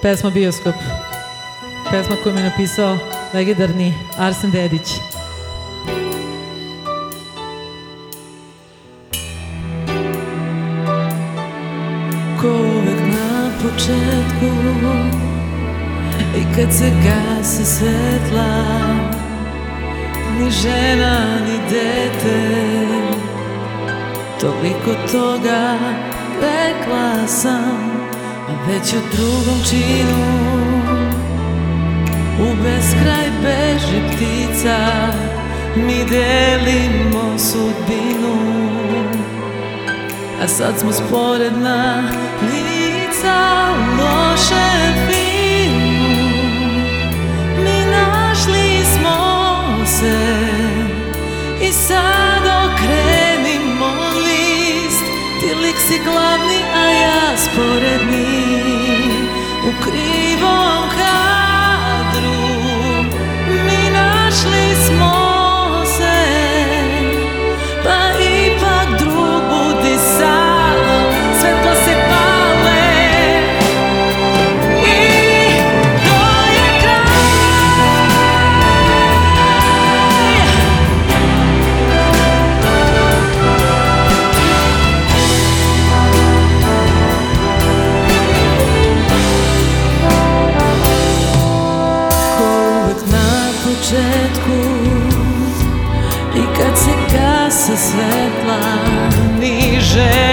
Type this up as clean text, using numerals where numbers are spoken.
pesma Bioskop. Pesma koju mi je napisao legendarni Arsen Dedić. Ko uvek na početku i kad se gase svetla, ni žena ni dete, toliko toga rekla sam, a već u drugom činu u beskraj beži ptica, mi delimo sudbinu, a sad smo sporedna lica u lošem filmu. Mi našli smo se i sad okrenimo list, ti lik si glavni, a ja sporedni u krivom kadru. Mi našli smo se, pa ipak drug budi sad, svetla se pale i to je kraj. Ko uvek na početku i kad se gase svetla, ni žena